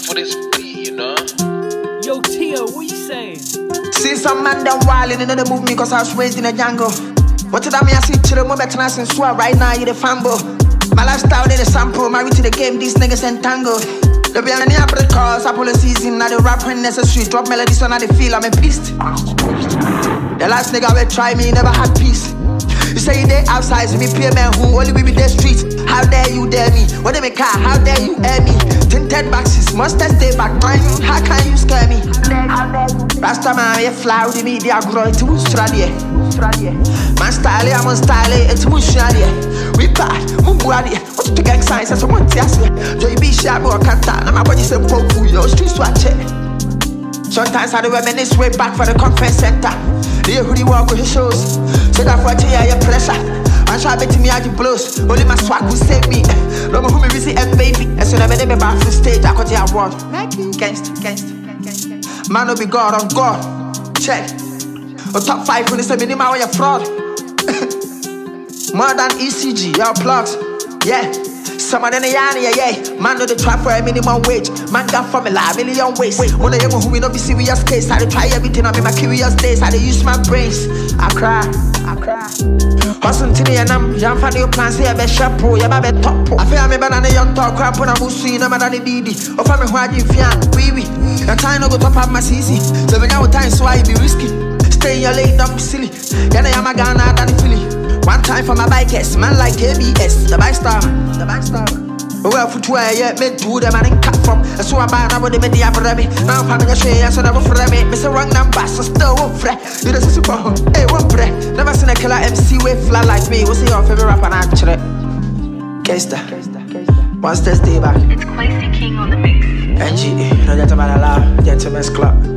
for this beat, you know? Yo, Tio, what you saying? See some man done wildin' and they move me cause I was raised in a jungle. What did I mean? I see to the moment and I sing swag right now, you the fanbo. My lifestyle, they the sample, married to the game, these niggas entangled. They be on the apple cause, apple season, now the rap when necessary. Drop melodies on how they feel, I'm a beast. The last nigga will try me, never had peace. You say you there outside, so me pay man who only we be the streets. How dare you dare me? What they make car, how dare you air me? Tinted boxes, must stay back, mind you, how can you scare me? Rasta man, you fly with me, they are growing to Australia. Man style, I'm on style, it's Australia. We bad, move body, what to get science, and someone tells me. Joy be sharp or can't, and my body say, poke for your streets, watch it. Sometimes I do reminisce way back for the conference center. They who walk with his shows. Say that for your pressure. Man try to me out the blows. Only my swag will save me. No more who me visit and baby. And so never me back from stage. I got the award. Gangsta. Man no be God, I'm God. Check. On top 5 when they say minimum when you're fraud. More than ECG, your plugs. Yeah. Some of them yeah. Man know they try for a minimum wage. Man got formula, a million ways. When they who we no be serious case. I dey try everything on me, my curious days. I dey use my brains. I cry. Hustle to me and I'm young for new plans. Here be sharp pro, yeah be top pro. I feel I'm a banana young talk crap when I'm using no matter the DD. Or for me who I give fian, wee. Your time no go top up my CC. So we got time so I be risky. Stay in your lane, don't be silly. Yeah, I'm a Ghana than the Philly. One time for my bikers, man like KBS, the bike star man. Well, for 2 years, me do them and cut from. And so I'm bad, I would have been the abrami. Now I'm having a share, so never for me. Miss a wrong number, so still won't fret. You just super, hey, one breath. Never seen a killer MC with fly like me. What's your favorite rapper and actually? Kesta. Once this day back. It's Classy King on the mix. NGA, no gentleman allowed, gentleman's club.